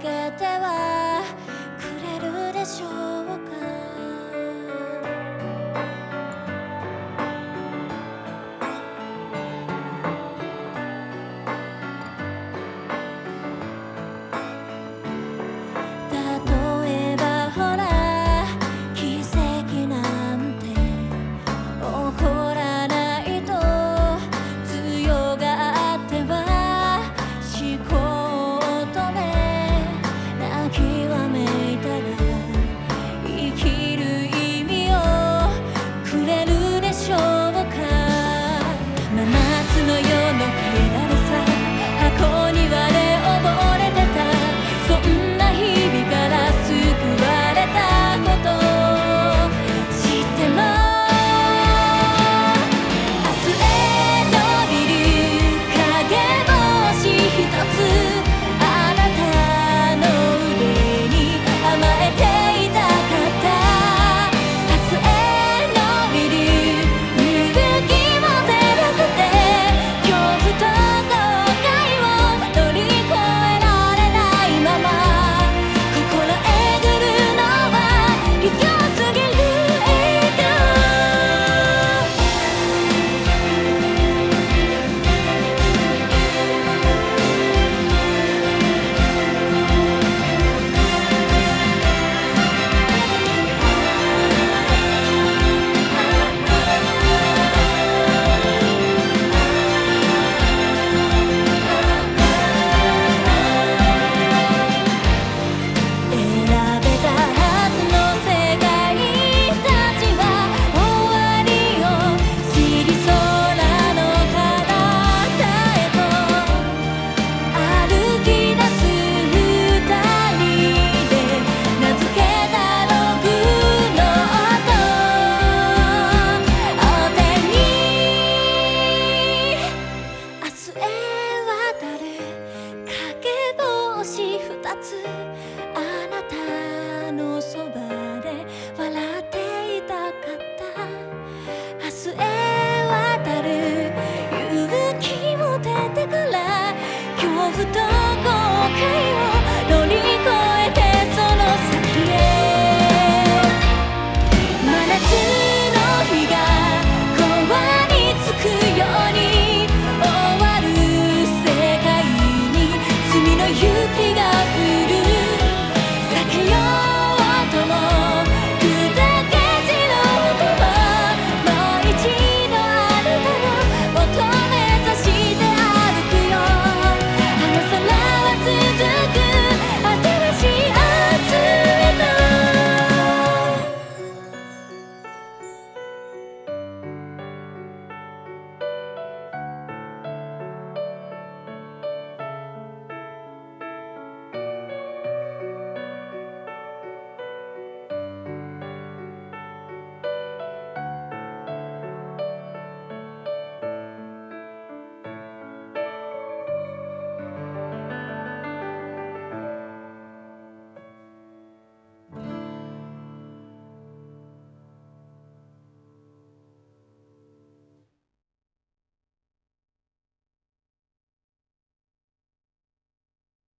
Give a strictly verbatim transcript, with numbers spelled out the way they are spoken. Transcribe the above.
けてはくれるでしょうか。例えばほら奇跡なんて起こらないと強がっては思考を止め泣きわめいたら生きる意味をくれるでしょうか。真夏の夜の気だるさ箱庭で溺れてたそんな日々から救われたこと知っても明日へ伸びる影星ひとつあなたの腕に甘えていたかった明日へ伸びる勇気も出なくて恐怖と後悔を乗り越えられないまま心えぐるのは卑怯すぎる影響選べたはずの世界たちは終わりを知り空の彼方へと歩き出す二人で名付けたログノートお手に明日へ渡る影星二つあなたのそばで笑っていたかった明日へ渡る勇気も出てから恐怖と後悔を乗り越えてその先へ真夏の日がこわにつくように終わる世界に罪の雪が降る